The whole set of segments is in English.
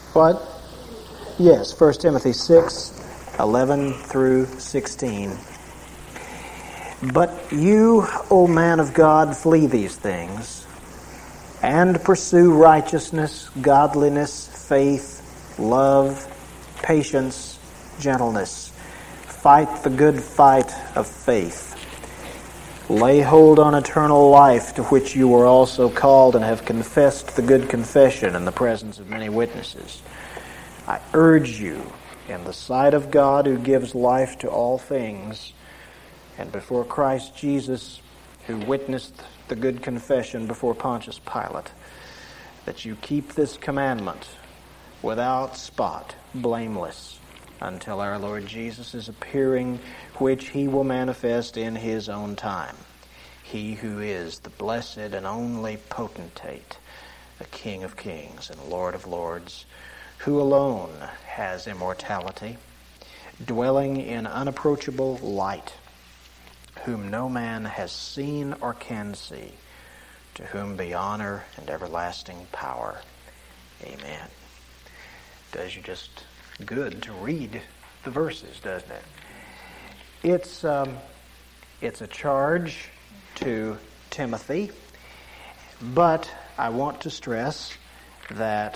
What? Yes, 1 Timothy 6:11 through 16. But you, O man of God, flee these things, and pursue righteousness, godliness, faith, love, patience, gentleness. Fight the good fight of faith. Lay hold on eternal life, to which you were also called and have confessed the good confession in the presence of many witnesses. I urge you, in the sight of God who gives life to all things, and before Christ Jesus, who witnessed the good confession before Pontius Pilate, that you keep this commandment without spot, blameless, until our Lord Jesus is appearing, which he will manifest in his own time. He who is the blessed and only potentate, the King of kings and Lord of lords, who alone has immortality, dwelling in unapproachable light, whom no man has seen or can see, to whom be honor and everlasting power. Amen. Does you just good to read the verses, doesn't it? It's a charge to Timothy, but I want to stress that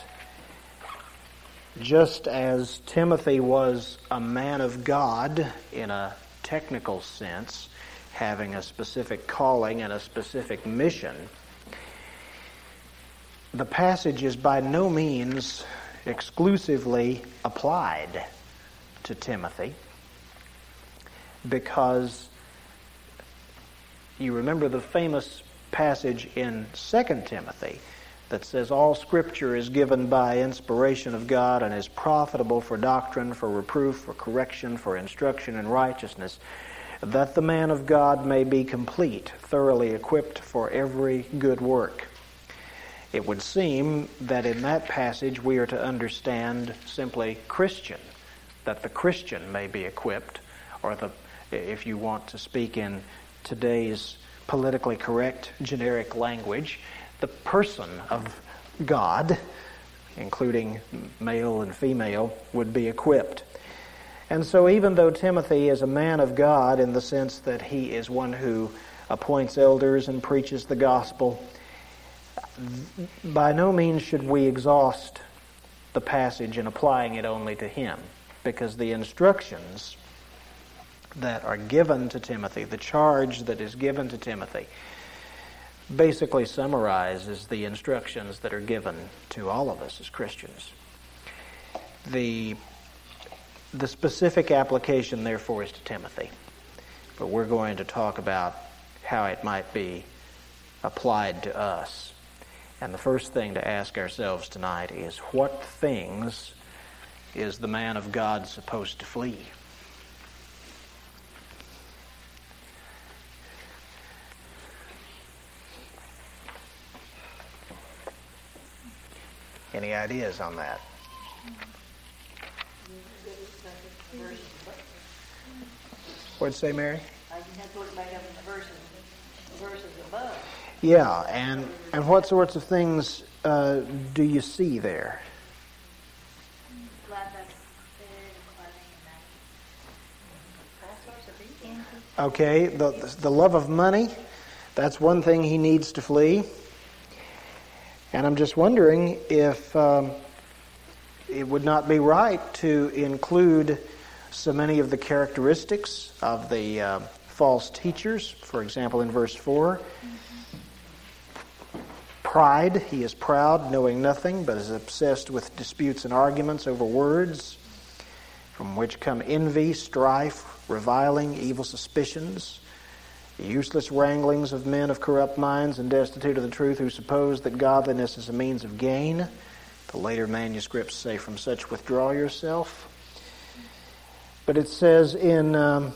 just as Timothy was a man of God in a technical sense, having a specific calling and a specific mission, the passage is by no means exclusively applied to Timothy, because you remember the famous passage in 2 Timothy that says all Scripture is given by inspiration of God and is profitable for doctrine, for reproof, for correction, for instruction in righteousness, that the man of God may be complete, thoroughly equipped for every good work. It would seem that in that passage we are to understand simply Christian, that the Christian may be equipped, or if you want to speak in today's politically correct generic language, the person of God, including male and female, would be equipped. And so even though Timothy is a man of God in the sense that he is one who appoints elders and preaches the gospel, by no means should we exhaust the passage in applying it only to him, because the instructions that are given to Timothy, the charge that is given to Timothy, basically summarizes the instructions that are given to all of us as Christians. The specific application, therefore, is to Timothy, but we're going to talk about how it might be applied to us. And the first thing to ask ourselves tonight is, what things is the man of God supposed to flee? Any ideas on that? What'd you say, Mary? I have to look back up in the verses above. Yeah, and what sorts of things do you see there? Okay, the love of money, that's one thing he needs to flee. And I'm just wondering if it would not be right to include so many of the characteristics of the false teachers. For example, in verse 4, pride, he is proud, knowing nothing, but is obsessed with disputes and arguments over words, from which come envy, strife, reviling, evil suspicions, the useless wranglings of men of corrupt minds and destitute of the truth, who suppose that godliness is a means of gain. The later manuscripts say, from such withdraw yourself. But it says in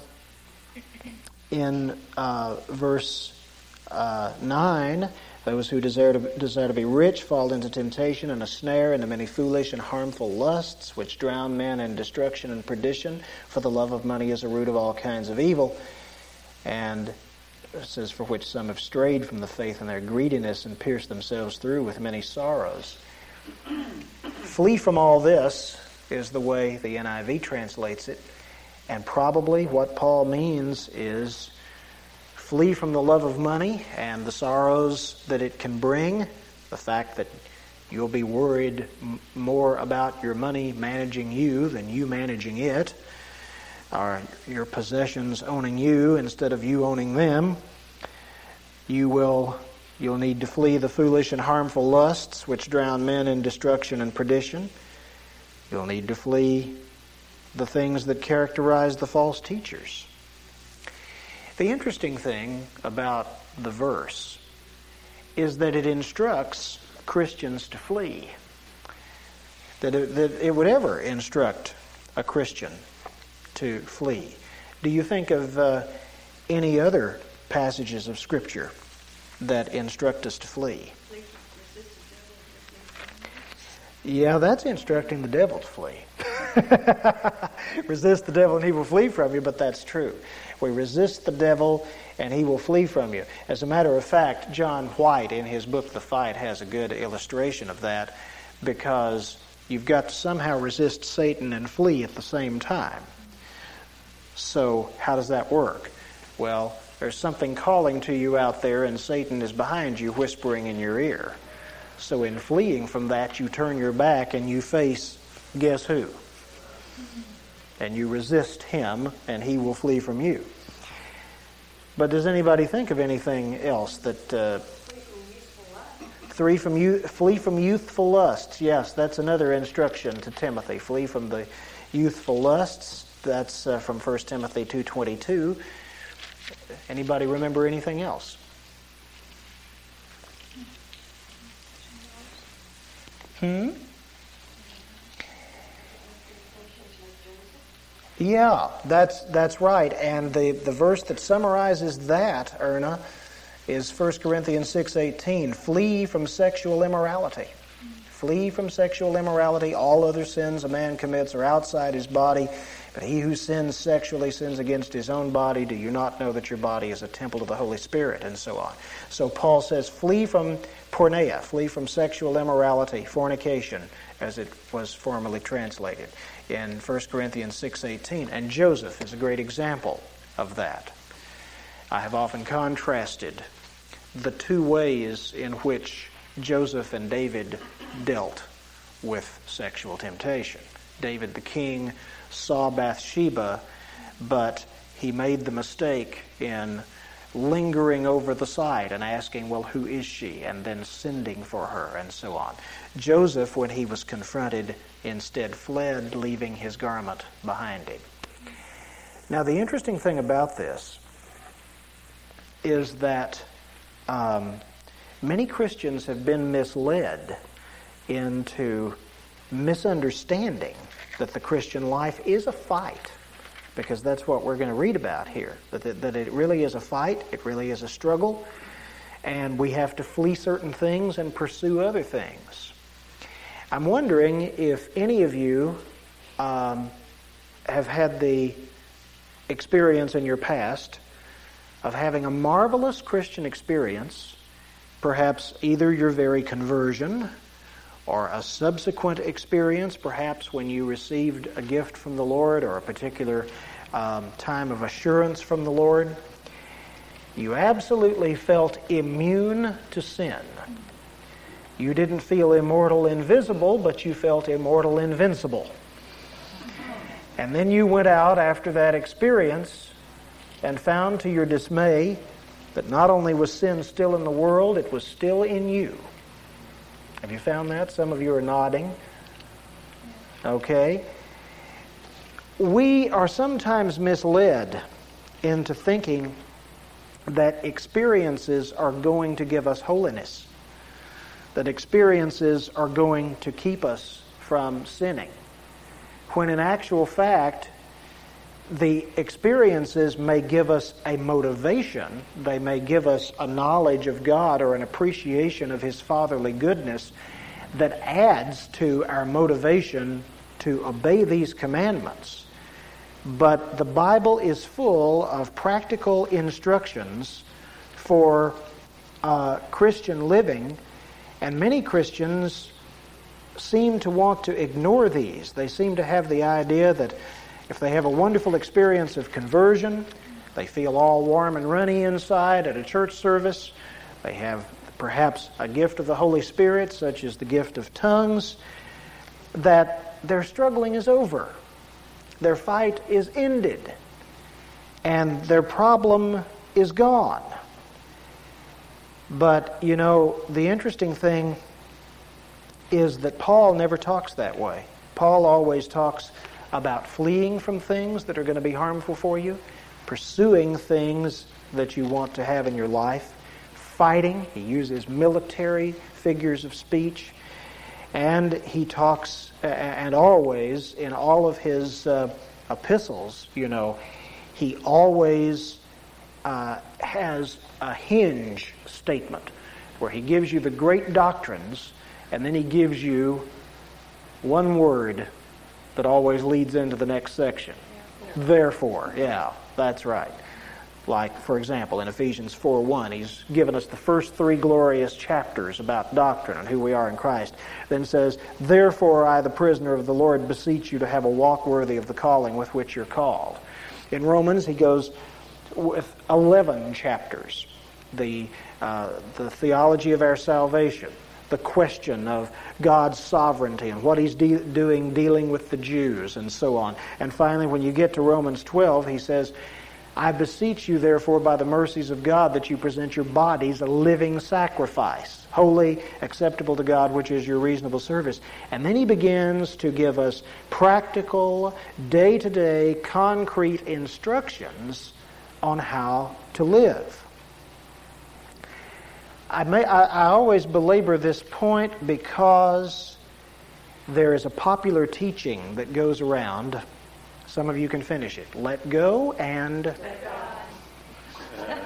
verse 9, those who desire to be rich fall into temptation and a snare, into many foolish and harmful lusts, which drown men in destruction and perdition. For the love of money is a root of all kinds of evil. And it says, for which some have strayed from the faith in their greediness and pierced themselves through with many sorrows. flee from all this is the way the NIV translates it. And probably what Paul means is flee from the love of money and the sorrows that it can bring, the fact that you'll be worried more about your money managing you than you managing it, or your possessions owning you instead of you owning them. You'll need to flee the foolish and harmful lusts which drown men in destruction and perdition. You'll need to flee the things that characterize the false teachers. The interesting thing about the verse is that it instructs Christians to flee. That it would ever instruct a Christian to flee. Do you think of any other passages of Scripture that instruct us to flee? Yeah, that's instructing the devil to flee. Resist the devil and he will flee from you, but that's true. We resist the devil and he will flee from you. As a matter of fact, John White in his book The Fight has a good illustration of that, because you've got to somehow resist Satan and flee at the same time. So how does that work? Well, there's something calling to you out there and Satan is behind you whispering in your ear. So in fleeing from that, you turn your back and you face, guess who? And you resist him and he will flee from you. But does anybody think of anything else that... flee from youthful lusts. Yes, that's another instruction to Timothy. Flee from the youthful lusts. That's from 1 Timothy 2:22. Anybody remember anything else? Yeah, that's right. And the verse that summarizes that, Erna, is 1 Corinthians 6:18. Flee from sexual immorality. Flee from sexual immorality. All other sins a man commits are outside his body, but he who sins sexually sins against his own body. Do you not know that your body is a temple of the Holy Spirit? And so on. So Paul says, flee from porneia, flee from sexual immorality, fornication, as it was formerly translated in 1 Corinthians 6:18. And Joseph is a great example of that. I have often contrasted the two ways in which Joseph and David dealt with sexual temptation. David the king saw Bathsheba, but he made the mistake in lingering over the side and asking, well, who is she? And then sending for her and so on. Joseph, when he was confronted, instead fled, leaving his garment behind him. Now, the interesting thing about this is that many Christians have been misled into misunderstanding that the Christian life is a fight, because that's what we're going to read about here, that it really is a fight, it really is a struggle, and we have to flee certain things and pursue other things. I'm wondering if any of you have had the experience in your past of having a marvelous Christian experience, perhaps either your very conversion or a subsequent experience, perhaps when you received a gift from the Lord or a particular time of assurance from the Lord. You absolutely felt immune to sin. You didn't feel immortal invisible, but you felt immortal invincible. And then you went out after that experience and found to your dismay that not only was sin still in the world, it was still in you. Have you found that? Some of you are nodding. Okay. We are sometimes misled into thinking that experiences are going to give us holiness, that experiences are going to keep us from sinning, when in actual fact, the experiences may give us a motivation, they may give us a knowledge of God or an appreciation of His fatherly goodness that adds to our motivation to obey these commandments. But the Bible is full of practical instructions for Christian living, and many Christians seem to want to ignore these. They seem to have the idea that if they have a wonderful experience of conversion, they feel all warm and runny inside at a church service, they have perhaps a gift of the Holy Spirit, such as the gift of tongues, that their struggling is over. Their fight is ended. And their problem is gone. But, you know, the interesting thing is that Paul never talks that way. Paul always talks about fleeing from things that are going to be harmful for you, pursuing things that you want to have in your life, fighting. He uses military figures of speech. And he talks, and always, in all of his epistles, you know, he always has a hinge statement where he gives you the great doctrines, and then he gives you one word that always leads into the next section. Therefore, yeah, that's right. Like, for example, in Ephesians 4:1, he's given us the first 3 glorious chapters about doctrine and who we are in Christ. Then says, therefore I, the prisoner of the Lord, beseech you to have a walk worthy of the calling with which you're called. In Romans, he goes with 11 chapters. The theology of our salvation, the question of God's sovereignty and what He's doing dealing with the Jews, and so on. And finally, when you get to Romans 12, he says, I beseech you, therefore, by the mercies of God, that you present your bodies a living sacrifice, holy, acceptable to God, which is your reasonable service. And then he begins to give us practical, day-to-day, concrete instructions on how to live. I always belabor this point because there is a popular teaching that goes around. Some of you can finish it. Let go and... Let God.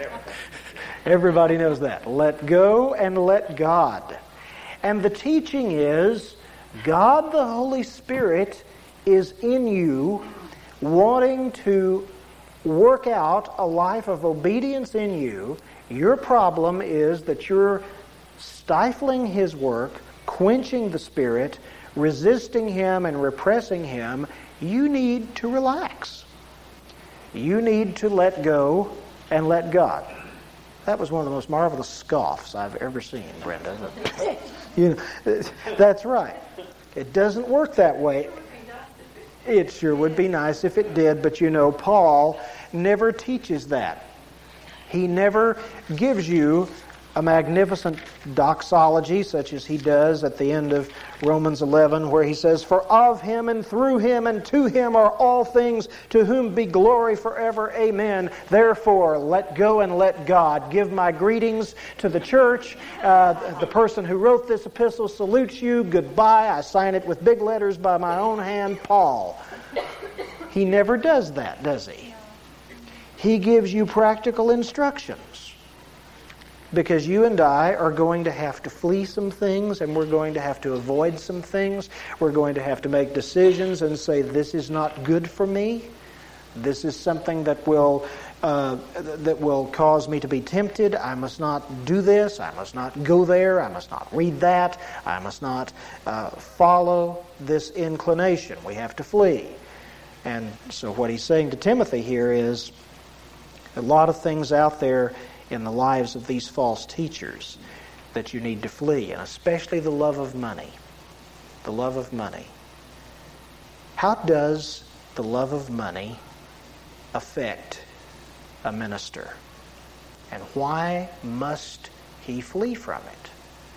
Everybody knows that. Let go and let God. And the teaching is God the Holy Spirit is in you, wanting to work out a life of obedience in you. Your problem is that you're stifling His work, quenching the Spirit, resisting Him and repressing Him. You need to relax. You need to let go and let God. That was one of the most marvelous scoffs I've ever seen, Brenda. You know, that's right. It doesn't work that way. It sure would be nice if it did, but you know, Paul never teaches that. He never gives you a magnificent doxology such as he does at the end of Romans 11, where he says, for of Him and through Him and to Him are all things, to whom be glory forever. Amen. Therefore, let go and let God. Give my greetings to the church. The person who wrote this epistle salutes you. Goodbye. I sign it with big letters by my own hand, Paul. He never does that, does he? He gives you practical instructions. Because you and I are going to have to flee some things, and we're going to have to avoid some things. We're going to have to make decisions and say, this is not good for me. This is something that will cause me to be tempted. I must not do this. I must not go there. I must not read that. I must not follow this inclination. We have to flee. And so what he's saying to Timothy here is a lot of things out there in the lives of these false teachers that you need to flee, and especially the love of money. The love of money. How does the love of money affect a minister? And why must he flee from it?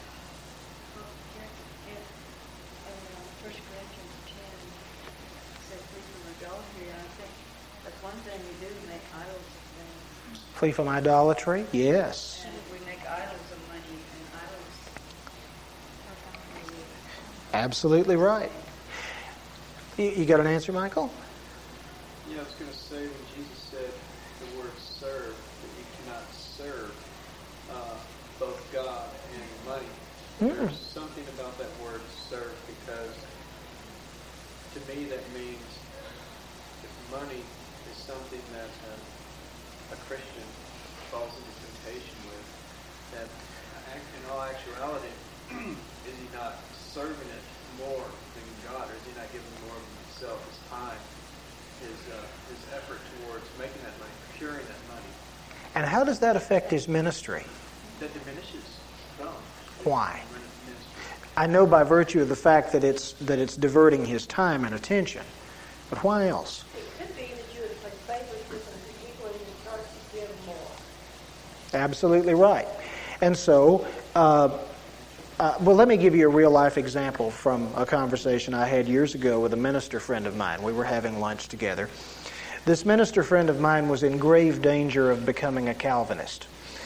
In 1 Corinthians 10, it says, flee from adultery. I think that's one thing we do, make idols of things. Flee from idolatry? Yes. And we make idols of money and idols of money. Absolutely right. You got an answer, Michael? Yeah, I was going to say when Jesus said the word serve, that you cannot serve both God and money. There's something about that word serve, because to me that means if money is something that a Christian falls into temptation with, that in all actuality, is he not serving it more than God, or is he not giving more of himself, his time, his effort towards making that money, procuring that money? And how does that affect his ministry? That diminishes some. Why? Ministry. I know by virtue of the fact that it's diverting his time and attention, but why else? It could be that you would play favorites with the people and you start to give more. Absolutely right. And so, well, let me give you a real-life example from a conversation I had years ago with a minister friend of mine. We were having lunch together. This minister friend of mine was in grave danger of becoming a Calvinist.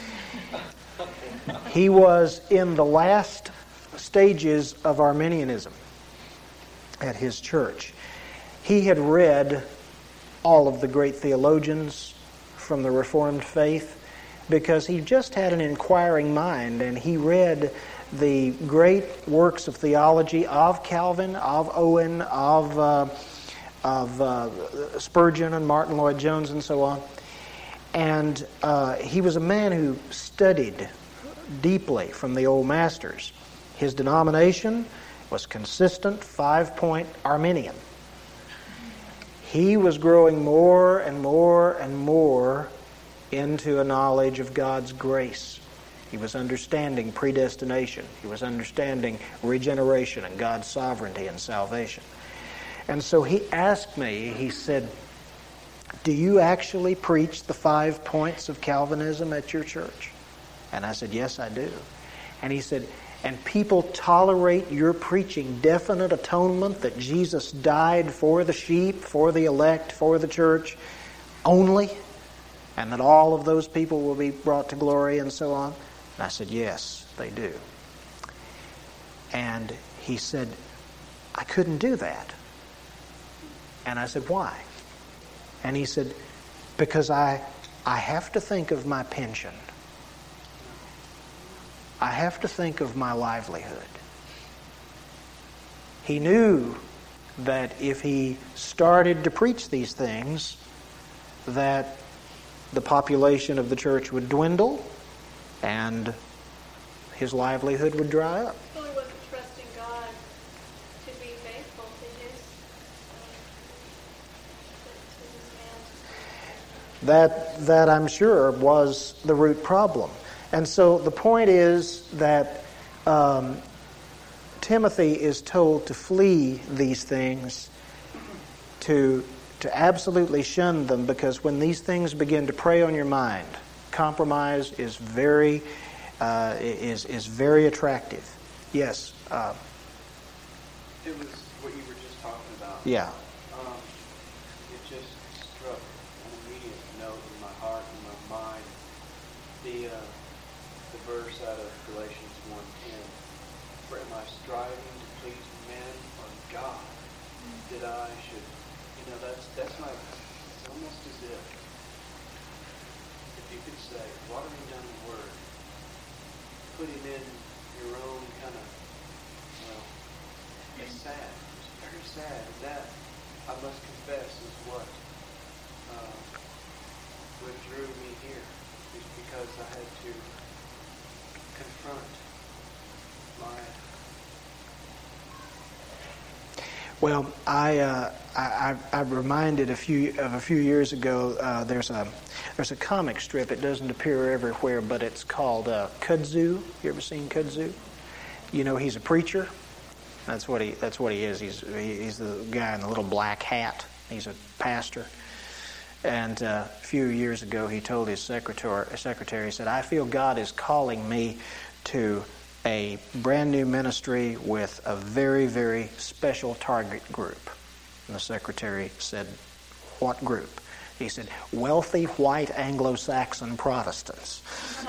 He was in the last stages of Arminianism at his church. He had read all of the great theologians from the Reformed faith because he just had an inquiring mind, and he read the great works of theology of Calvin, of Owen, of Spurgeon and Martin Lloyd-Jones and so on. And he was a man who studied deeply from the old masters. His denomination was consistent 5-point Arminian. He was growing more and more and more into a knowledge of God's grace. He was understanding predestination. He was understanding regeneration and God's sovereignty and salvation. And so he asked me, he said, "Do you actually preach the 5 points of Calvinism at your church?" And I said, "Yes, I do." And he said, "And people tolerate your preaching definite atonement, that Jesus died for the sheep, for the elect, for the church only, and that all of those people will be brought to glory and so on?" And I said, "Yes, they do." And he said, "I couldn't do that." And I said, "Why?" And he said, "Because I have to think of my pension. I have to think of my livelihood." He knew that if he started to preach these things, that the population of the church would dwindle and his livelihood would dry up. So he wasn't trusting God to be faithful to his man's. That I'm sure was the root problem. And so the point is that Timothy is told to flee these things, to absolutely shun them, because when these things begin to prey on your mind, compromise is very attractive. Yes. It was what you were just talking about. Yeah. It just struck an immediate note in my heart and my mind. The verse out of Galatians 1:10. "For am I striving to please men or God, that I should..." That's like, it's almost as if you could say, watering down the Word, put him in your own kind of, it's sad. It's very sad. And that, I must confess, is what drew me here, is because I had to confront my... Well, I'm reminded a few years ago. There's a comic strip. It doesn't appear everywhere, but it's called Kudzu. You ever seen Kudzu? You know, he's a preacher. That's what he is. He's the guy in the little black hat. He's a pastor. And a few years ago, he told his secretary, he said, "I feel God is calling me to a brand new ministry with a very, very special target group." And the secretary said, "What group?" He said, "Wealthy white Anglo-Saxon Protestants."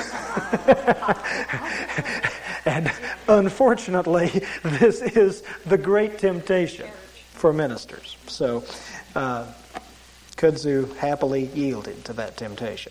And unfortunately, this is the great temptation for ministers. So Kudzu happily yielded to that temptation.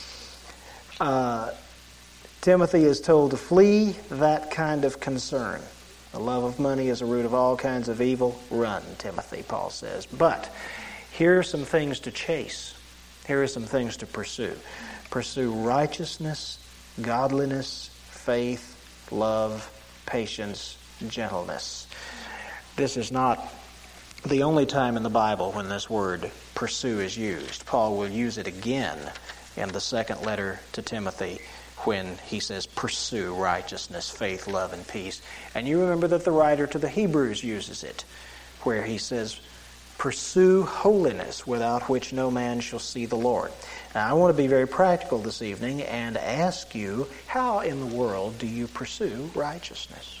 Timothy is told to flee that kind of concern. The love of money is a root of all kinds of evil. Run, Timothy, Paul says. But here are some things to chase. Here are some things to pursue. Pursue righteousness, godliness, faith, love, patience, gentleness. This is not the only time in the Bible when this word pursue is used. Paul will use it again in the second letter to Timothy when he says pursue righteousness, faith, love, and peace. And you remember that the writer to the Hebrews uses it, where he says, pursue holiness, without which no man shall see the Lord. Now, I want to be very practical this evening and ask you, how in the world do you pursue righteousness?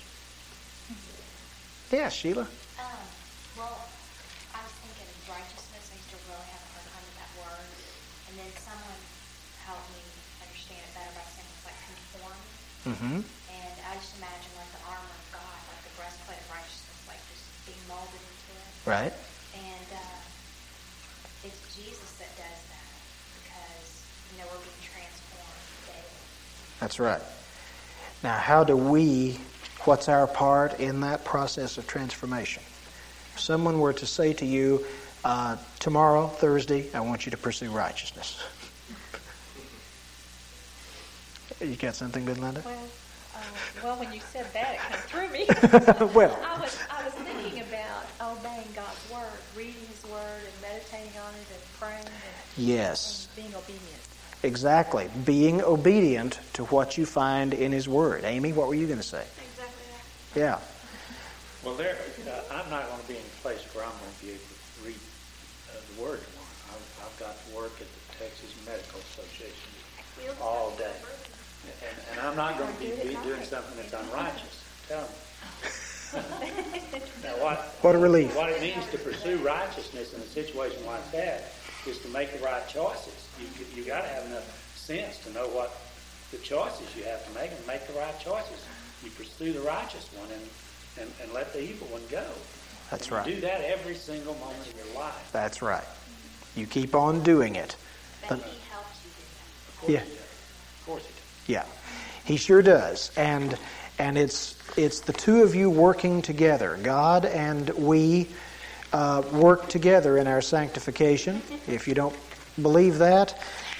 Yes, Sheila? Well, I was thinking of righteousness. I used to really have a hard time with that word. And then someone helped me understand it better by saying it's like conform. Mm-hmm. And I just imagine like the armor of God, like the breastplate of righteousness, like just being molded into it. Right. And it's Jesus that does that because, we're being transformed daily. That's right. Now, what's our part in that process of transformation? If someone were to say to you, tomorrow, Thursday, I want you to pursue righteousness. You got something good, Linda? Well, when you said that, it kind of threw me. Well, I was thinking about obeying God's word, reading His word, and meditating on it, and praying, yes. and being obedient. Exactly. Being obedient to what you find in His Word. Amy, what were you going to say? Exactly that. Yeah. Well, I'm not going to be in a place where I'm going to be able to read the Word tomorrow. I've got to work at the Texas Medical Association all day. And I'm not going to be doing something that's unrighteous. Tell me. Now, What a relief. What it means to pursue righteousness in a situation like that is to make the right choices. You got to have enough sense to know what the choices you have to make the right choices. You pursue the righteous one and let the evil one go. That's and right. You do that every single moment of your life. That's right. You keep on doing it. But He helps you do that. Yeah. Of course he does. Yeah. He sure does. And it's the two of you working together. God and we work together in our sanctification. If you don't believe that,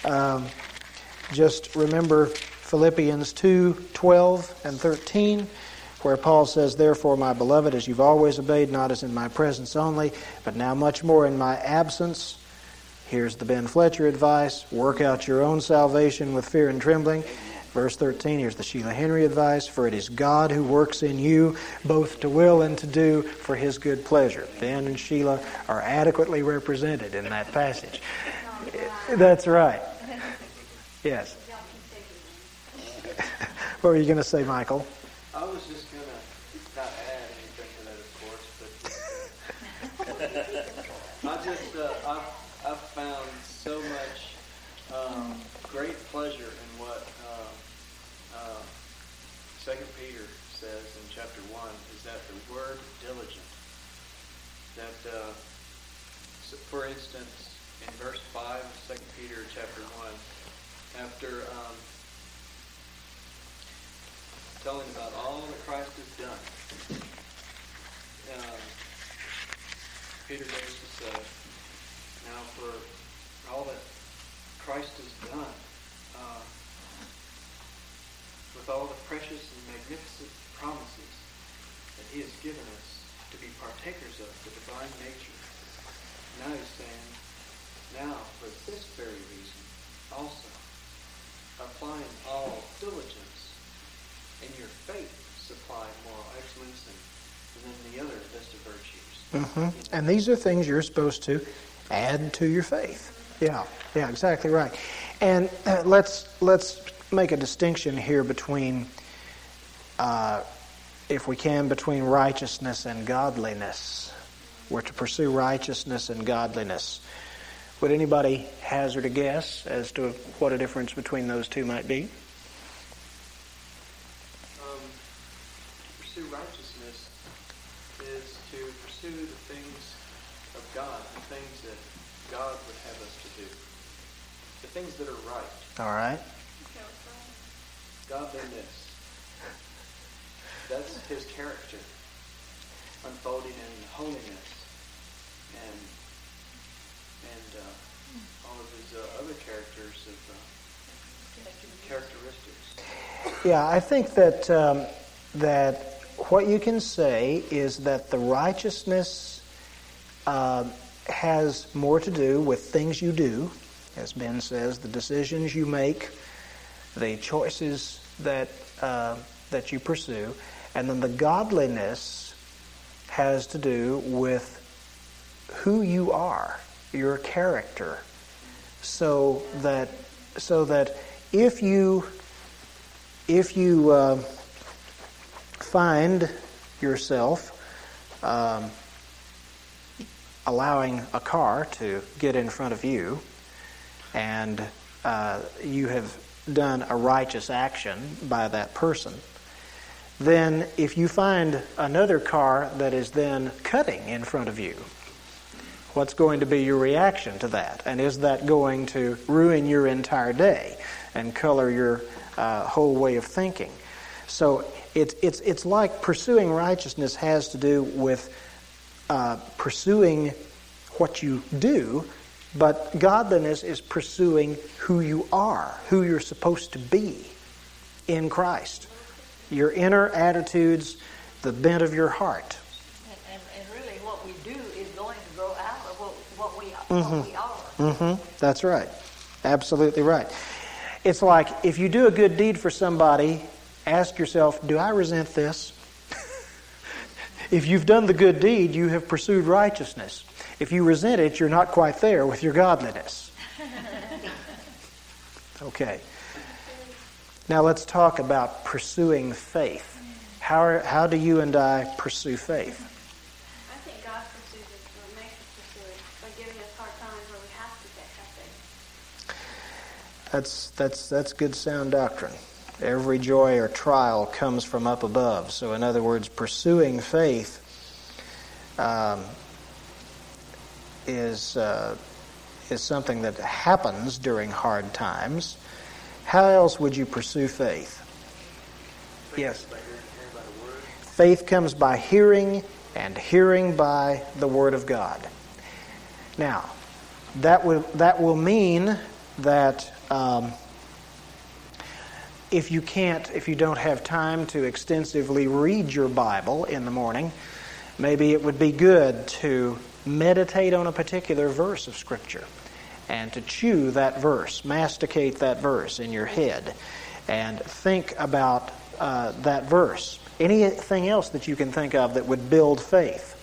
just remember Philippians 2:12 and 13, where Paul says, therefore, my beloved, as you've always obeyed, not as in my presence only, but now much more in my absence. Here's the Ben Fletcher advice. Work out your own salvation with fear and trembling. Verse 13, here's the Sheila Henry advice. For it is God who works in you both to will and to do for His good pleasure. Ben and Sheila are adequately represented in that passage. That's right. Yes. What were you going to say, Michael? I was just going to not add anything to that, of course, but I've found so much great pleasure in what 2 Peter says in chapter 1, is that the word diligent. That, so for instance, in verse 5 of 2 Peter chapter 1, after telling about all that Christ has done, Peter goes to say, now for all that Christ has done, with all the precious and magnificent promises that He has given us to be partakers of the divine nature. Now He's saying, now for this very reason also, applying all diligence, in your faith supply moral excellence and then the other list of virtues. Mm-hmm. And these are things you're supposed to add to your faith. Yeah, exactly right. And let's make a distinction here between, if we can, between righteousness and godliness. We're to pursue righteousness and godliness. Would anybody hazard a guess as to what a difference between those two might be? Pursue righteousness is to pursue the things of God, the things that God would have us to do, the things that are right. All right. Godliness. That's His character unfolding in holiness and all of His other characters of characteristics. Yeah, I think that what you can say is that the righteousness has more to do with things you do, as Ben says, the decisions you make, the choices that you pursue, and then the godliness has to do with who you are, your character, so that if you find yourself allowing a car to get in front of you, and you have done a righteous action by that person, then if you find another car that is then cutting in front of you, what's going to be your reaction to that? And is that going to ruin your entire day and color your whole way of thinking? So it's like pursuing righteousness has to do with pursuing what you do, but godliness is pursuing who you are, who you're supposed to be in Christ. Your inner attitudes, the bent of your heart. And really what we do is going to grow out of what we are. Mm-hmm. That's right. Absolutely right. It's like if you do a good deed for somebody, ask yourself, do I resent this? If you've done the good deed, you have pursued righteousness. If you resent it, you're not quite there with your godliness. Okay. Now let's talk about pursuing faith. How do you and I pursue faith? I think God pursues it or makes us pursue it by giving us hard times where we have to have faith. That's good sound doctrine. Every joy or trial comes from up above. So in other words, pursuing faith is something that happens during hard times. How else would you pursue faith? Yes. Faith comes by hearing, and hearing by the Word of God. Now, that will mean that if you don't have time to extensively read your Bible in the morning, maybe it would be good to meditate on a particular verse of Scripture and to chew that verse, masticate that verse in your head, and think about that verse. Anything else that you can think of that would build faith?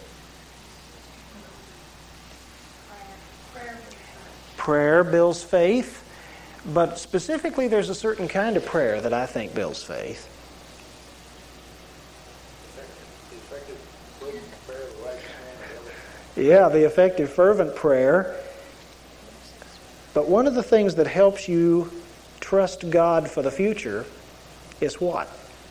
Prayer builds faith, but specifically there's a certain kind of prayer that I think builds faith. Yeah, the effective fervent prayer. But one of the things that helps you trust God for the future is what?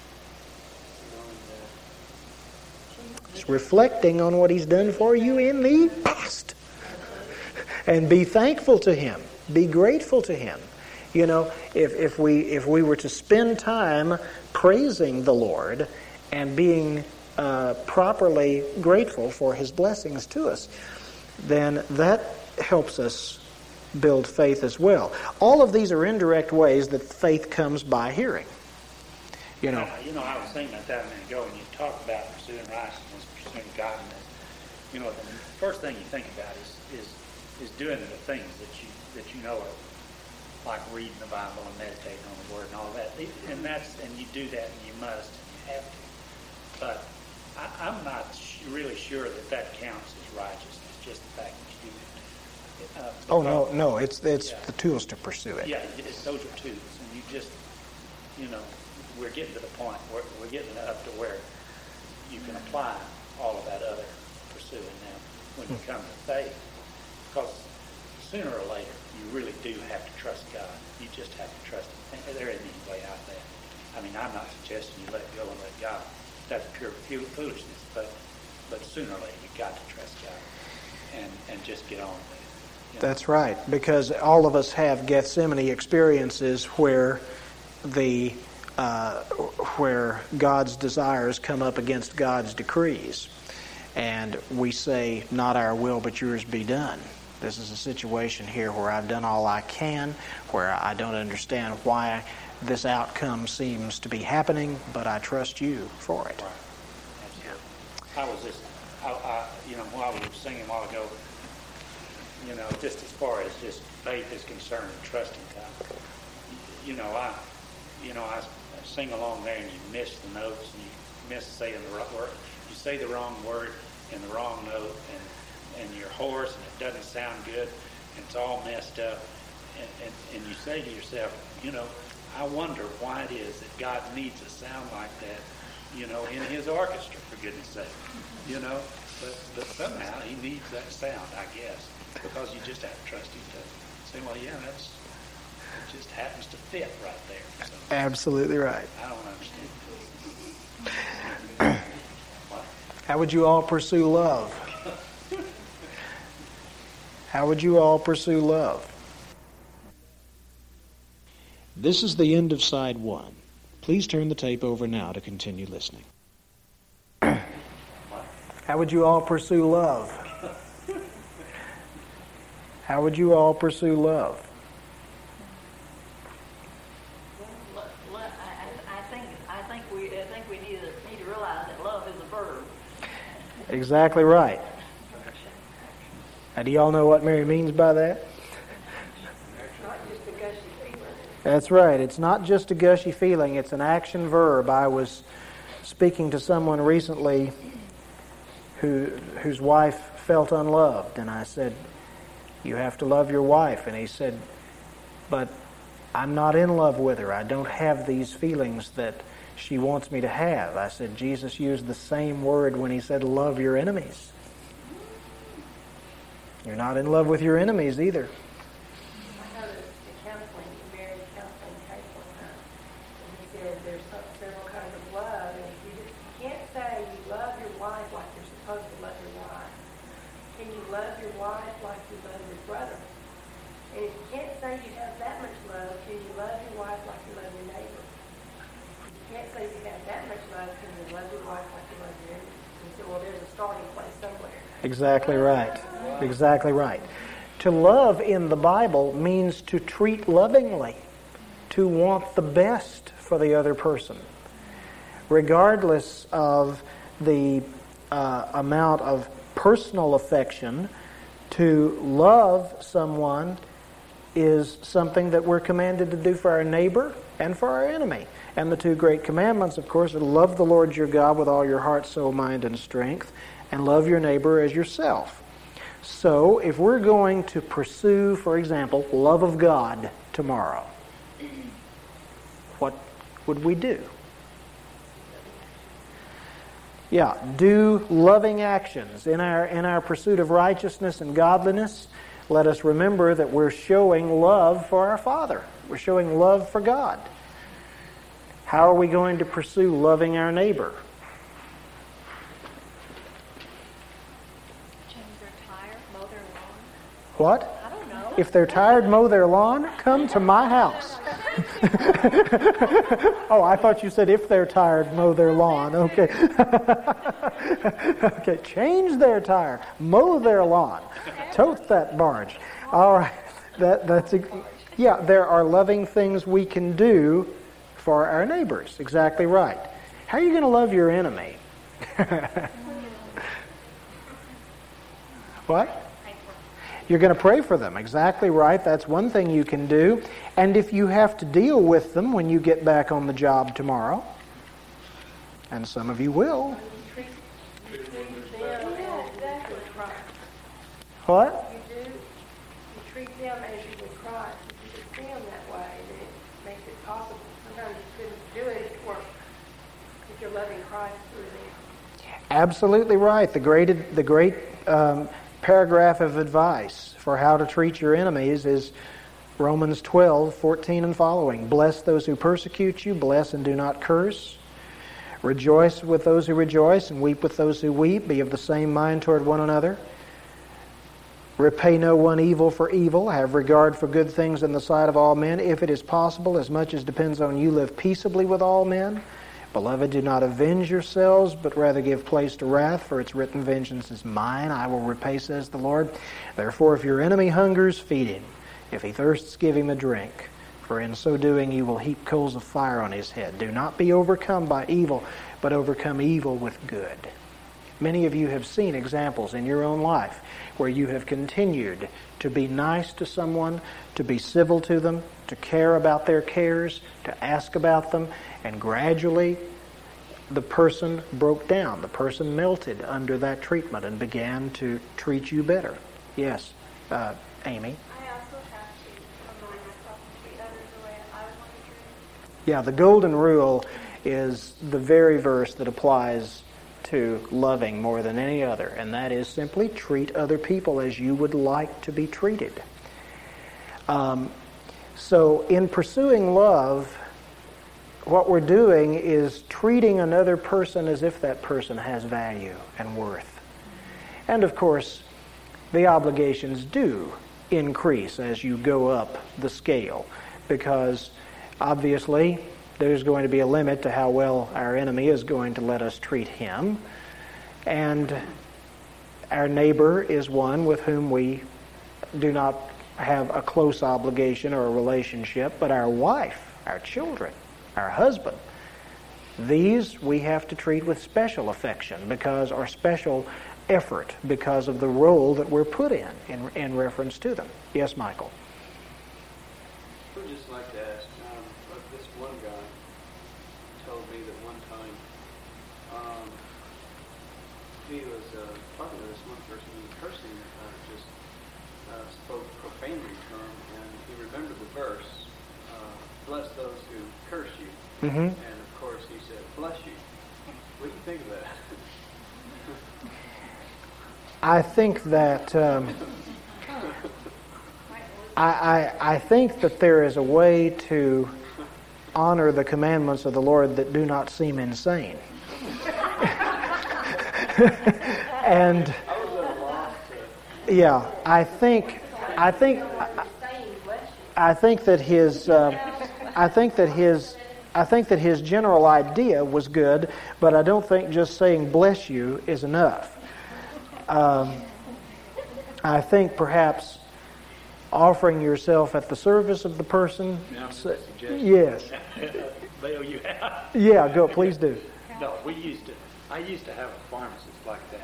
It's reflecting on what He's done for you in the past. And be thankful to Him. Be grateful to Him. You know, if we were to spend time praising the Lord and being properly grateful for His blessings to us, then that helps us build faith as well. All of these are indirect ways that faith comes by hearing. You know, I was thinking about that a minute ago when you talk about pursuing righteousness, pursuing godliness. You know, the first thing you think about is doing the things that you know are, like reading the Bible and meditating on the Word and all that. And you do that, and you must, and you have to. But I'm not really sure that counts as righteousness, just the fact that you do it. No, it's the tools to pursue it. Yeah, those are tools, and you just, we're getting to the point where we're getting up to where you can apply all of that other pursuing now when you come to faith, because sooner or later you really do have to trust God. You just have to trust Him. There isn't any way out there. I mean, I'm not suggesting you let go and let God. That's pure foolishness. But sooner or later you've got to trust God and just get on with it. That's right, because all of us have Gethsemane experiences where where God's desires come up against God's decrees, and we say, "Not our will, but yours be done." This is a situation here where I've done all I can, where I don't understand why this outcome seems to be happening, but I trust you for it. I was just, while we were singing a while ago, just as far as just faith is concerned, trusting God. I sing along there and you miss the notes and you miss saying the right word. You say the wrong word in the wrong note and you're hoarse and it doesn't sound good and it's all messed up. And you say to yourself, I wonder why it is that God needs a sound like that, in his orchestra, for goodness sake. But somehow he needs that sound, I guess, because you just have to trust him to say, well, yeah, it just happens to fit right there. So, absolutely right. I don't understand. How would you all pursue love? How would you all pursue love? This is the end of side 1. Please turn the tape over now to continue listening. How would you all pursue love? How would you all pursue love? I think we need to realize that love is a verb. Exactly right. Now, do y'all know what Mary means by that? Not just a gushy feeling. That's right. It's not just a gushy feeling. It's an action verb. I was speaking to someone recently whose wife felt unloved, and I said, you have to love your wife. And he said, but I'm not in love with her. I don't have these feelings that she wants me to have. I said, Jesus used the same word when he said, love your enemies. You're not in love with your enemies either. I had a marriage counseling case one time, and he said there's several kinds of love, and you can't say you love your wife like you're supposed to love your wife. Can you love your wife like you love your brother? And if you can't say you have that much love, can you love your wife like you love your neighbor? If you can't say you have that much love, can you love your wife like you love your enemy? And so, well, there's a starting place somewhere. Exactly right. Exactly right. To love in the Bible means to treat lovingly, to want the best for the other person, regardless of the amount of personal affection. To love someone is something that we're commanded to do for our neighbor and for our enemy. And the two great commandments, of course, are to love the Lord your God with all your heart, soul, mind, and strength, and love your neighbor as yourself. So, if we're going to pursue, for example, love of God tomorrow, what would we do? Yeah, do loving actions in our pursuit of righteousness and godliness. Let us remember that we're showing love for our Father. We're showing love for God. How are we going to pursue loving our neighbor? What? I don't know. If they're tired, mow their lawn, come to my house. Oh, I thought you said if they're tired, mow their lawn. Okay. Okay, change their tire, mow their lawn, tote that barge. All right. There are loving things we can do for our neighbors. Exactly right. How are you going to love your enemy? What? You're going to pray for them. Exactly right. That's one thing you can do. And if you have to deal with them when you get back on the job tomorrow, and some of you will. What? You treat them as you would Christ. If you treat them that way, then it makes it possible. Sometimes you couldn't do it if you're loving Christ through them. Absolutely right. The great paragraph of advice for how to treat your enemies is Romans 12:14 and following. Bless those who persecute you, bless and do not curse. Rejoice with those who rejoice and weep with those who weep. Be of the same mind toward one another. Repay no one evil for evil. Have regard for good things in the sight of all men. If it is possible, as much as depends on you, live peaceably with all men. Beloved, do not avenge yourselves, but rather give place to wrath, for it's written, vengeance is mine, I will repay, says the Lord. Therefore, if your enemy hungers, feed him. If he thirsts, give him a drink. For in so doing you will heap coals of fire on his head. Do not be overcome by evil, but overcome evil with good. Many of you have seen examples in your own life where you have continued to be nice to someone, to be civil to them, to care about their cares, to ask about them, and gradually the person broke down. The person melted under that treatment and began to treat you better. Yes, Amy? I also have to remind myself to treat others the way I would want to treat them. Yeah, the golden rule is the very verse that applies to loving more than any other, and that is simply treat other people as you would like to be treated. So in pursuing love, what we're doing is treating another person as if that person has value and worth. And of course, the obligations do increase as you go up the scale, because obviously there's going to be a limit to how well our enemy is going to let us treat him. And our neighbor is one with whom we do not have a close obligation or a relationship, but our wife, our children, our husband, these we have to treat with special affection or special effort because of the role that we're put in reference to them. Yes, Michael? I would just like to ask, this one guy told me that one time he was talking to this one person who was cursing, spoke profanely to him, and he remembered the verse, bless those who curse you. Mm-hmm. And of course he said, bless you. What do you think of that? I think that I think that there is a way to honor the commandments of the Lord that do not seem insane. And yeah, I think that his general idea was good, but I don't think just saying bless you is enough. I think perhaps offering yourself at the service of the person. Yes. Bill, you have? Yeah, go. Please do. No, I used to have a pharmacist like that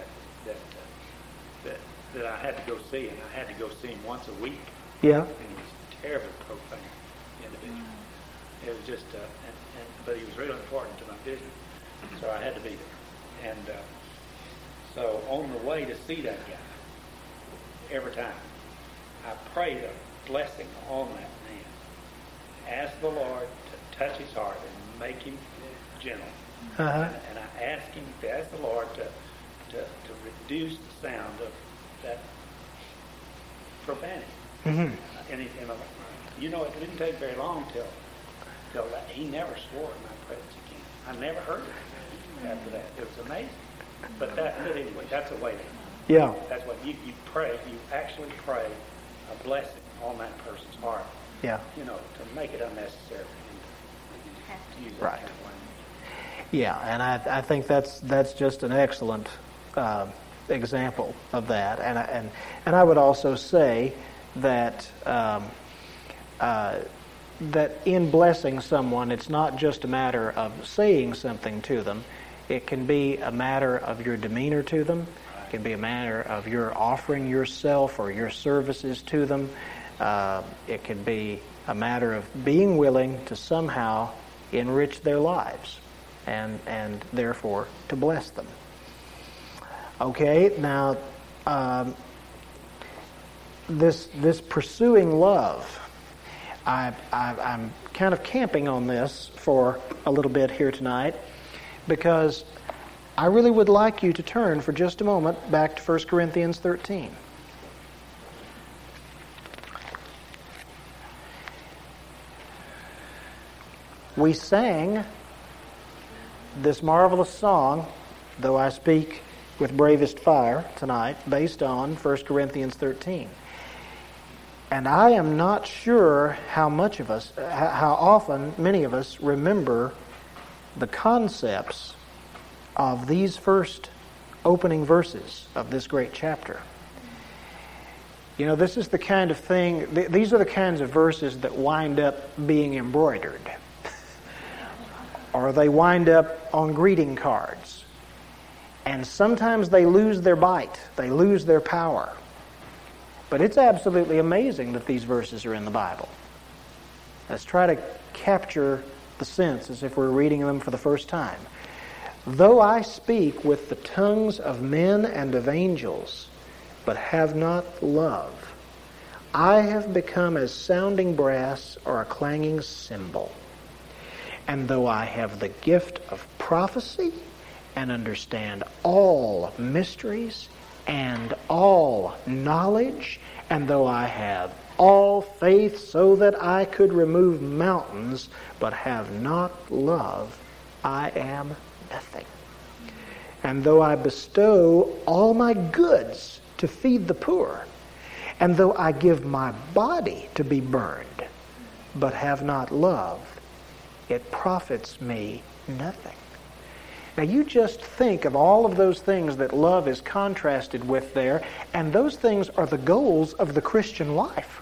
I had to go see, and I had to go see him once a week. Yeah. And he was a terribly profane individual. It was just, but he was really important to my business, so I had to be there. And so on the way to see that guy, every time, I prayed a blessing on that man. Ask the Lord to touch his heart and make him gentle. Uh-huh. And I asked him to ask the Lord to reduce the sound of that profanity. Mm-hmm. And it didn't take very long till he never swore in my presence again. I never heard it after that. It was amazing. But anyway, that's a way to. Yeah. That's what you pray. You actually pray a blessing on that person's heart. Yeah. To make it unnecessary to use that Right. kind of language. Yeah, and I think that's just an excellent example of that. And I would also say that that in blessing someone, it's not just a matter of saying something to them. It can be a matter of your demeanor to them. It can be a matter of your offering yourself or your services to them. It can be a matter of being willing to somehow enrich their lives and therefore to bless them. Okay, now this pursuing love, I'm kind of camping on this for a little bit here tonight, because I really would like you to turn for just a moment back to 1 Corinthians 13. We sang this marvelous song, Though I Speak with Bravest Fire, tonight, based on 1 Corinthians 13. And I am not sure how often many of us remember the concepts of these first opening verses of this great chapter. This is the kind of thing, these are the kinds of verses that wind up being embroidered. Or they wind up on greeting cards. And sometimes they lose their bite. They lose their power. But it's absolutely amazing that these verses are in the Bible. Let's try to capture the sense as if we're reading them for the first time. Though I speak with the tongues of men and of angels, but have not love, I have become as sounding brass or a clanging cymbal. And though I have the gift of prophecy and understand all mysteries and all knowledge, and though I have all faith so that I could remove mountains, but have not love, I am nothing. And though I bestow all my goods to feed the poor, and though I give my body to be burned, but have not love, it profits me nothing. Now you just think of all of those things that love is contrasted with there, and those things are the goals of the Christian life.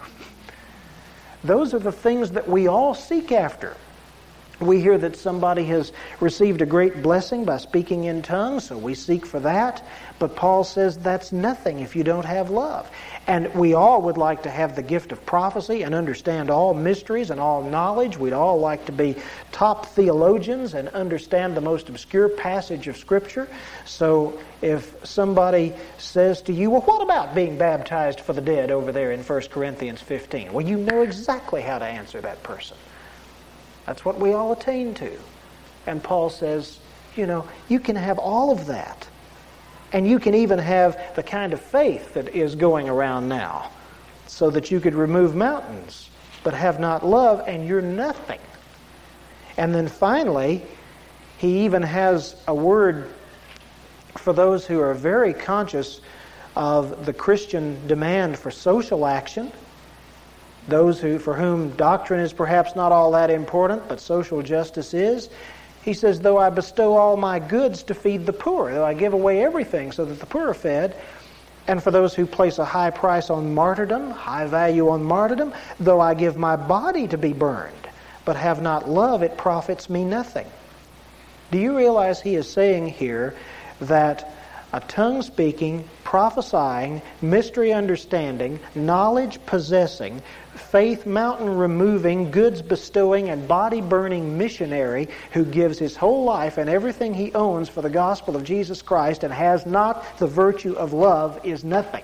Those are the things that we all seek after. We hear that somebody has received a great blessing by speaking in tongues, so we seek for that. But Paul says that's nothing if you don't have love. And we all would like to have the gift of prophecy and understand all mysteries and all knowledge. We'd all like to be top theologians and understand the most obscure passage of Scripture. So if somebody says to you, well, what about being baptized for the dead over there in 1 Corinthians 15? Well, you know exactly how to answer that person. That's what we all attain to. And Paul says, you can have all of that. And you can even have the kind of faith that is going around now, so that you could remove mountains, but have not love, and you're nothing. And then finally, he even has a word for those who are very conscious of the Christian demand for social action. Those for whom doctrine is perhaps not all that important, but social justice is. He says, though I bestow all my goods to feed the poor, though I give away everything so that the poor are fed, and for those who place a high price on martyrdom, high value on martyrdom, though I give my body to be burned, but have not love, it profits me nothing. Do you realize he is saying here that a tongue-speaking, prophesying, mystery understanding, knowledge possessing, faith mountain removing, goods bestowing, and body burning missionary who gives his whole life and everything he owns for the gospel of Jesus Christ and has not the virtue of love is nothing?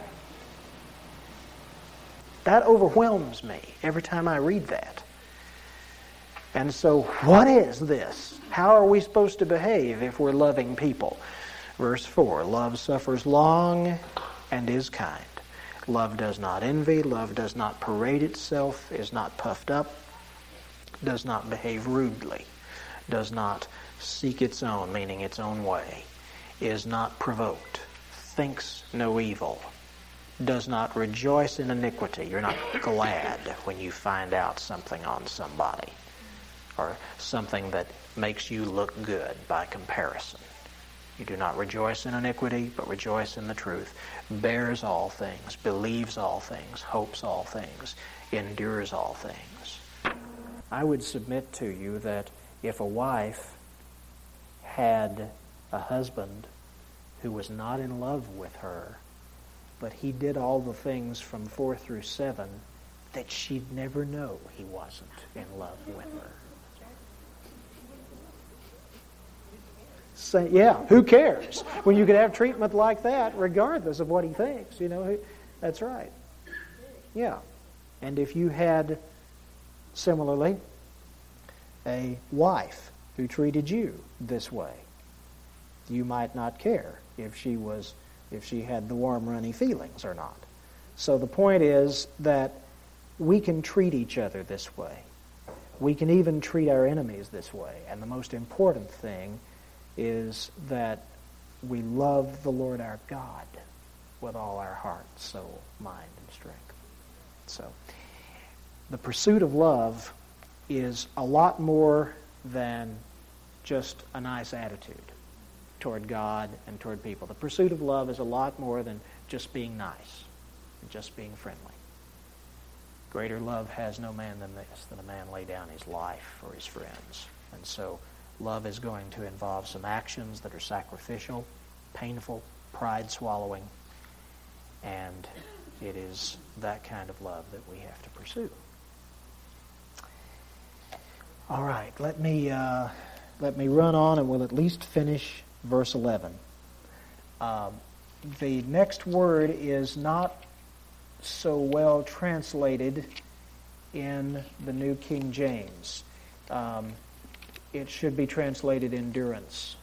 That overwhelms me every time I read that. And so, what is this? How are we supposed to behave if we're loving people? Verse 4, love suffers long and is kind. Love does not envy, love does not parade itself, is not puffed up, does not behave rudely, does not seek its own, meaning its own way, is not provoked, thinks no evil, does not rejoice in iniquity. You're not glad when you find out something on somebody or something that makes you look good by comparison. You do not rejoice in iniquity, but rejoice in the truth. Bears all things, believes all things, hopes all things, endures all things. I would submit to you that if a wife had a husband who was not in love with her, but he did all the things from 4 through 7, that she'd never know he wasn't in love with her. Say, yeah, who cares? When you can have treatment like that, regardless of what he thinks, that's right. Yeah. And if you had, similarly, a wife who treated you this way, you might not care if she had the warm, runny feelings or not. So the point is that we can treat each other this way. We can even treat our enemies this way. And the most important thing is that we love the Lord our God with all our heart, soul, mind, and strength. So, the pursuit of love is a lot more than just a nice attitude toward God and toward people. The pursuit of love is a lot more than just being nice and just being friendly. Greater love has no man than this, than a man lay down his life for his friends. And so, love is going to involve some actions that are sacrificial. painful, pride-swallowing, and it is that kind of love that we have to pursue. All right, let me run on, and we'll at least finish verse 11. The next word is not so well translated in the New King James. It should be translated endurance.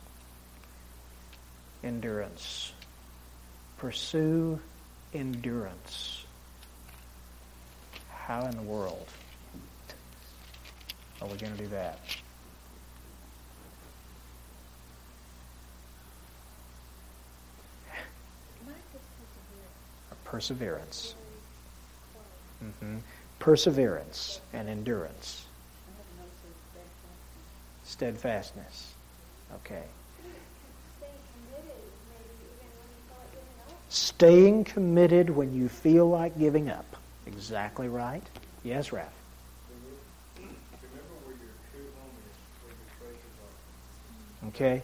Endurance. Pursue endurance. How in the world are we going to do that? Perseverance. Perseverance and endurance. Steadfastness. Okay. Staying committed when you feel like giving up. Exactly right. Yes, Raph. Remember where your true home is, where your treasures are. Okay.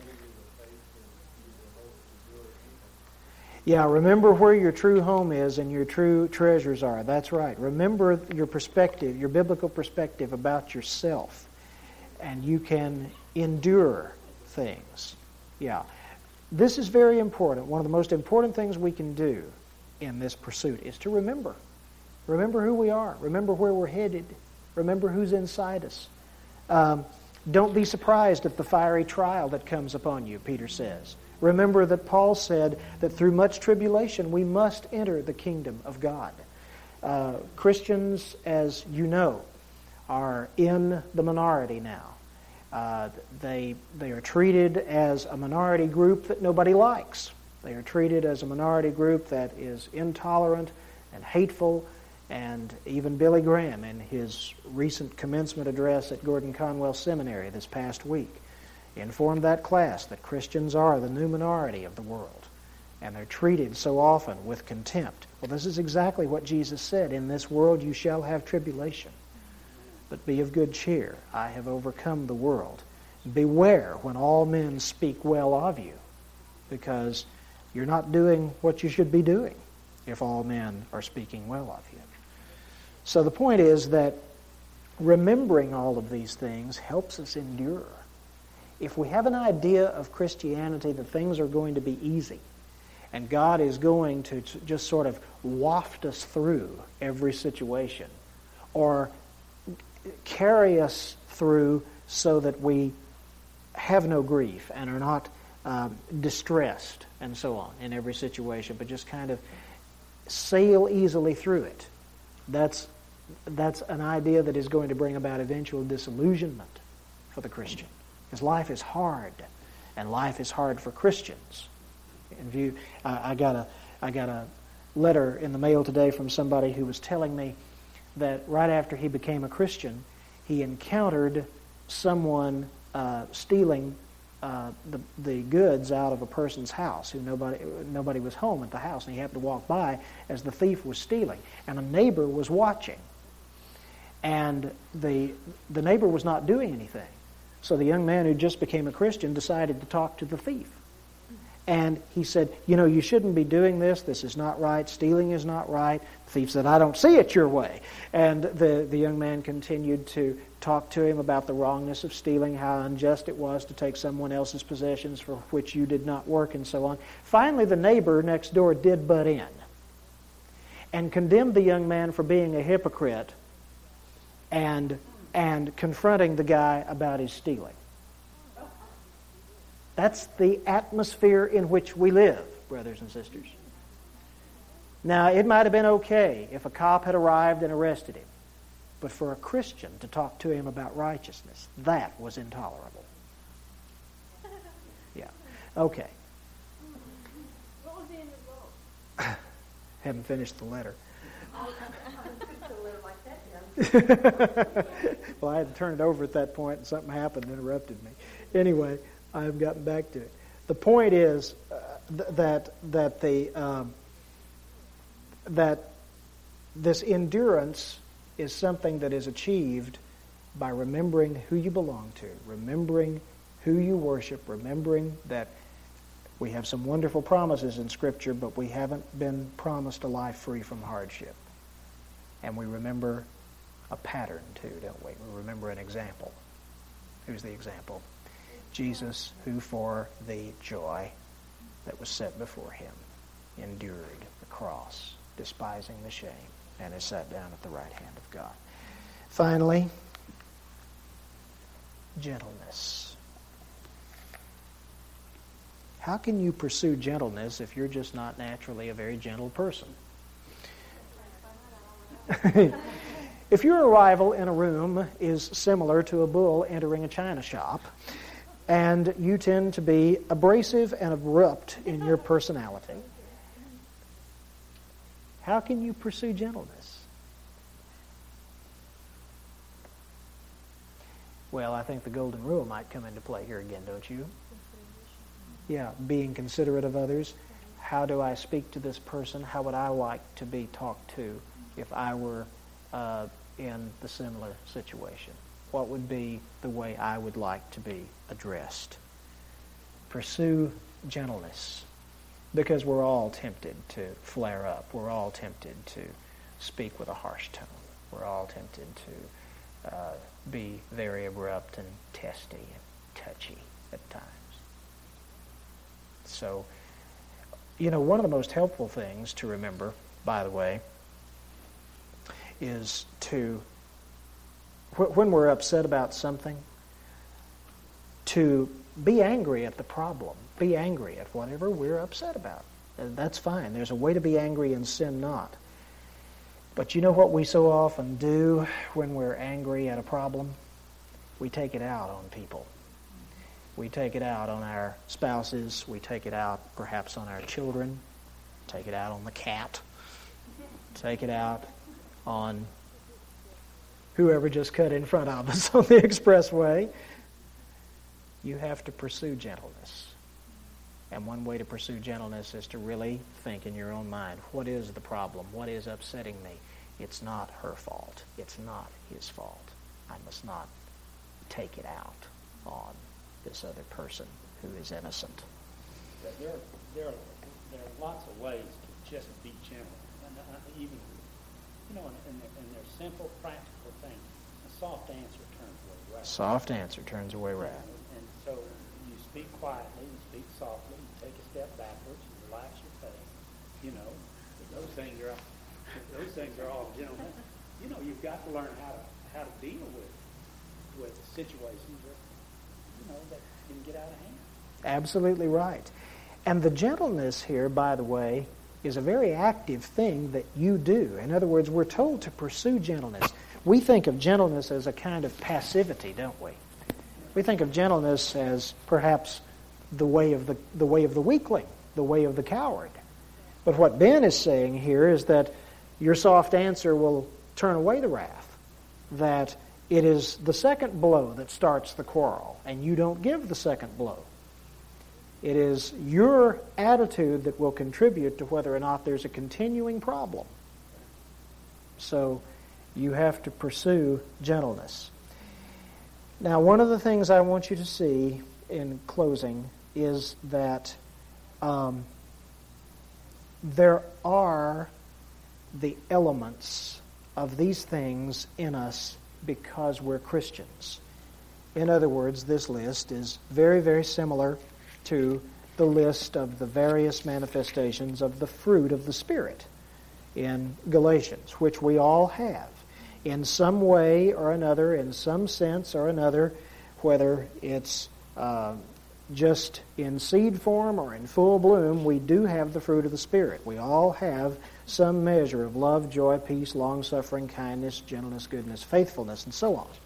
Yeah, remember where your true home is and your true treasures are. That's right. Remember your perspective, your biblical perspective about yourself. And you can endure things. Yeah. This is very important. One of the most important things we can do in this pursuit is to remember. Remember who we are. Remember where we're headed. Remember who's inside us. Don't be surprised at the fiery trial that comes upon you, Peter says. Remember that Paul said that through much tribulation we must enter the kingdom of God. Christians, as you know, are in the minority now. They are treated as a minority group that nobody likes. They are treated as a minority group that is intolerant and hateful. And even Billy Graham, in his recent commencement address at Gordon Conwell Seminary this past week, informed that class that Christians are the new minority of the world. And they're treated so often with contempt. Well, this is exactly what Jesus said. In this world you shall have tribulation. But be of good cheer. I have overcome the world. Beware when all men speak well of you, because you're not doing what you should be doing if all men are speaking well of you. So the point is that remembering all of these things helps us endure. If we have an idea of Christianity that things are going to be easy, and God is going to just sort of waft us through every situation, or carry us through so that we have no grief and are not distressed and so on in every situation, but just kind of sail easily through it. That's an idea that is going to bring about eventual disillusionment for the Christian. Because life is hard, and life is hard for Christians. I got a letter in the mail today from somebody who was telling me that right after he became a Christian, he encountered someone stealing the goods out of a person's house who nobody was home at the house, and he happened to walk by as the thief was stealing, and a neighbor was watching, and the neighbor was not doing anything. So the young man who just became a Christian decided to talk to the thief. And he said, you shouldn't be doing this. This is not right. Stealing is not right. The thief said, I don't see it your way. And the young man continued to talk to him about the wrongness of stealing, how unjust it was to take someone else's possessions for which you did not work, and so on. Finally, the neighbor next door did butt in and condemned the young man for being a hypocrite and confronting the guy about his stealing. That's the atmosphere in which we live, brothers and sisters. Now, it might have been okay if a cop had arrived and arrested him, but for a Christian to talk to him about righteousness, that was intolerable. Yeah. Okay. What was the end result? Haven't finished the letter. Well, I had to turn it over at that point, and something happened and interrupted me. Anyway, I haven't gotten back to it. The point is that this endurance is something that is achieved by remembering who you belong to, remembering who you worship, remembering that We have some wonderful promises in Scripture, but we haven't been promised a life free from hardship. And we remember a pattern too, don't we? We remember an example. Who's the example? Jesus, who for the joy that was set before him endured the cross, despising the shame, and is sat down at the right hand of God. Finally, gentleness. How can you pursue gentleness if you're just not naturally a very gentle person? If your arrival in a room is similar to a bull entering a china shop, and you tend to be abrasive and abrupt in your personality, how can you pursue gentleness? Well, I think the golden rule might come into play here again, don't you? Yeah, being considerate of others. How do I speak to this person? How would I like to be talked to if I were in the similar situation? What would be the way I would like to be addressed? Pursue gentleness, because we're all tempted to flare up. We're all tempted to speak with a harsh tone. We're all tempted to be very abrupt and testy and touchy at times. So, one of the most helpful things to remember, by the way, is to, when we're upset about something, to be angry at the problem. Be angry at whatever we're upset about. That's fine. There's a way to be angry and sin not. But you know what we so often do when we're angry at a problem? We take it out on people. We take it out on our spouses. We take it out perhaps on our children. Take it out on the cat. Take it out on whoever just cut in front of us on the expressway. You have to pursue gentleness. And one way to pursue gentleness is to really think in your own mind, what is the problem? What is upsetting me? It's not her fault. It's not his fault. I must not take it out on this other person who is innocent. There are lots of ways to just be gentle. And even, and they're simple, practical things. A soft answer turns away wrath. Soft answer turns away wrath. And so you speak quietly, you speak softly, you take a step backwards, you relax your face. Those things are all gentlemen. You've got to learn how to deal with situations that can get out of hand. Absolutely right. And the gentleness here, by the way, is a very active thing that you do. In other words, we're told to pursue gentleness. We think of gentleness as a kind of passivity, don't we? We think of gentleness as perhaps the way of the weakling, the way of the coward. But what Ben is saying here is that your soft answer will turn away the wrath, that it is the second blow that starts the quarrel, and you don't give the second blow. It is your attitude that will contribute to whether or not there's a continuing problem. So you have to pursue gentleness. Now, one of the things I want you to see in closing is that there are the elements of these things in us because we're Christians. In other words, this list is very, very similar to the list of the various manifestations of the fruit of the Spirit in Galatians, which we all have. In some way or another, in some sense or another, whether it's just in seed form or in full bloom, we do have the fruit of the Spirit. We all have some measure of love, joy, peace, long-suffering, kindness, gentleness, goodness, faithfulness, and so on.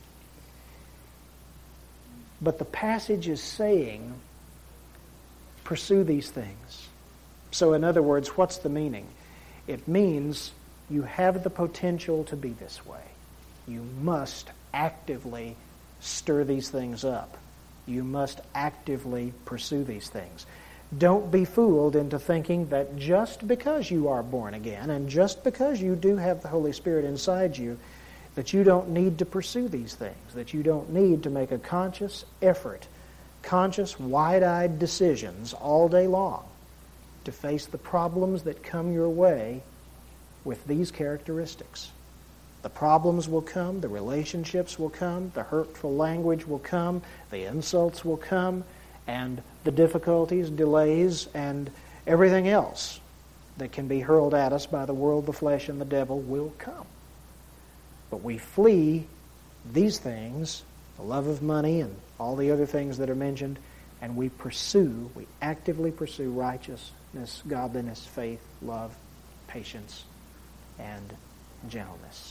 But the passage is saying, pursue these things. So in other words, what's the meaning? It means you have the potential to be this way. You must actively stir these things up. You must actively pursue these things. Don't be fooled into thinking that just because you are born again and just because you do have the Holy Spirit inside you, that you don't need to pursue these things, that you don't need to make a conscious effort conscious, wide-eyed decisions all day long to face the problems that come your way with these characteristics. The problems will come, the relationships will come, the hurtful language will come, the insults will come, and the difficulties, delays, and everything else that can be hurled at us by the world, the flesh, and the devil will come. But we flee these things, the love of money and all the other things that are mentioned, and we actively pursue righteousness, godliness, faith, love, patience, and gentleness.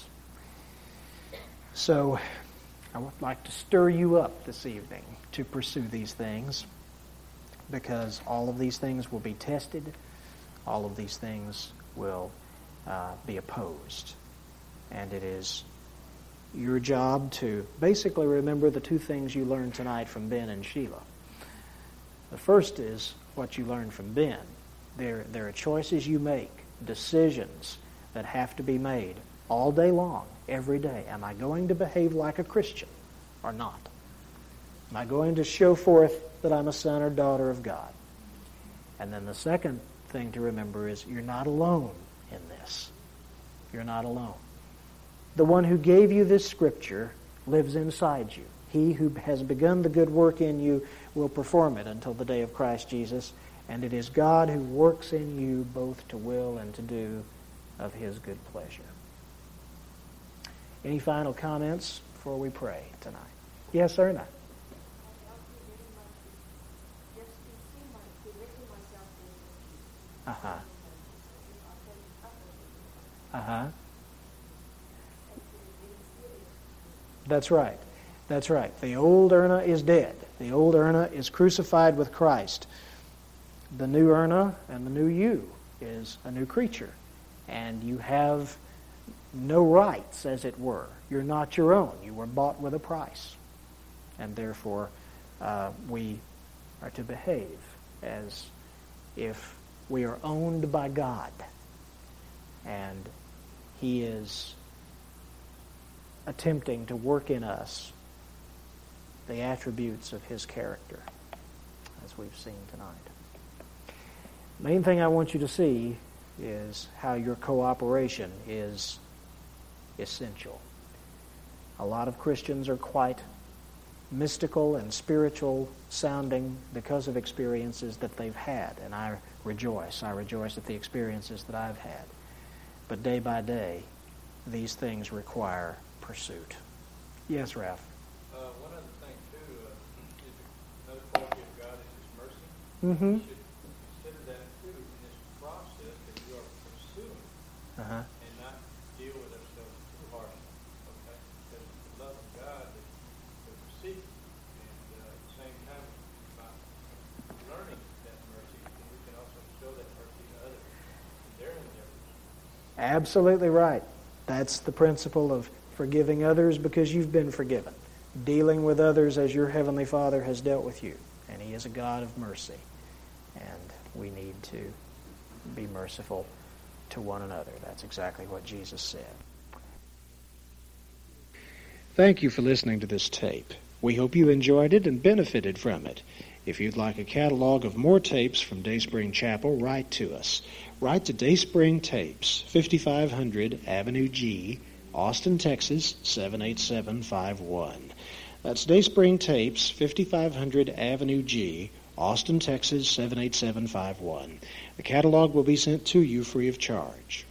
So I would like to stir you up this evening to pursue these things, because all of these things will be tested. All of these things will be opposed. And it is your job to basically remember the two things you learned tonight from Ben and Sheila. The first is what you learned from Ben. There are choices you make, decisions that have to be made all day long, every day. Am I going to behave like a Christian or not? Am I going to show forth that I'm a son or daughter of God? And then the second thing to remember is you're not alone in this. You're not alone. The one who gave you this scripture lives inside you. He who has begun the good work in you will perform it until the day of Christ Jesus. And it is God who works in you both to will and to do of His good pleasure. Any final comments before we pray tonight? Yes, Erna. Uh-huh. Uh-huh. That's right. That's right. The old Erna is dead. The old Erna is crucified with Christ. The new Erna and the new you is a new creature. And you have no rights, as it were. You're not your own. You were bought with a price. And therefore, we are to behave as if we are owned by God. And He is attempting to work in us the attributes of His character, as we've seen tonight. The main thing I want you to see is how your cooperation is essential. A lot of Christians are quite mystical and spiritual sounding because of experiences that they've had, and I rejoice. I rejoice at the experiences that I've had. But day by day, these things require pursuit. Yes, Ralph? One other thing, too, is another quality of God is His mercy. Mm-hmm. You should consider that, too, in this process that you are pursuing, and not deal with ourselves too harshly, okay? Because the love of God that we seek, and at the same time, by learning that mercy, then we can also show that mercy to others in their endeavors. Absolutely right. That's the principle of forgiving others because you've been forgiven. Dealing with others as your Heavenly Father has dealt with you. And He is a God of mercy. And we need to be merciful to one another. That's exactly what Jesus said. Thank you for listening to this tape. We hope you enjoyed it and benefited from it. If you'd like a catalog of more tapes from Dayspring Chapel, write to us. Write to Dayspring Tapes, 5500 Avenue G, Austin, Texas, 78751. That's Dayspring Tapes, 5500 Avenue G, Austin, Texas, 78751. The catalog will be sent to you free of charge.